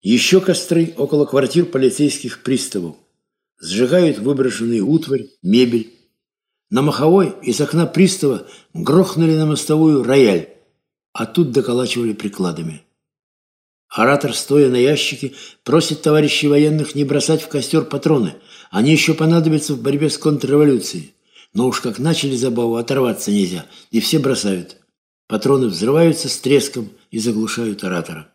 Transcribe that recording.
Еще костры около квартир полицейских приставов. Сжигают выброшенную утварь, мебель. На Маховой из окна пристава грохнули на мостовую рояль, а тут доколачивали прикладами. Оратор, стоя на ящике, просит товарищей военных не бросать в костер патроны. Они еще понадобятся в борьбе с контрреволюцией. Но уж как начали забаву, оторваться нельзя, и все бросают. Патроны взрываются с треском и заглушают оратора.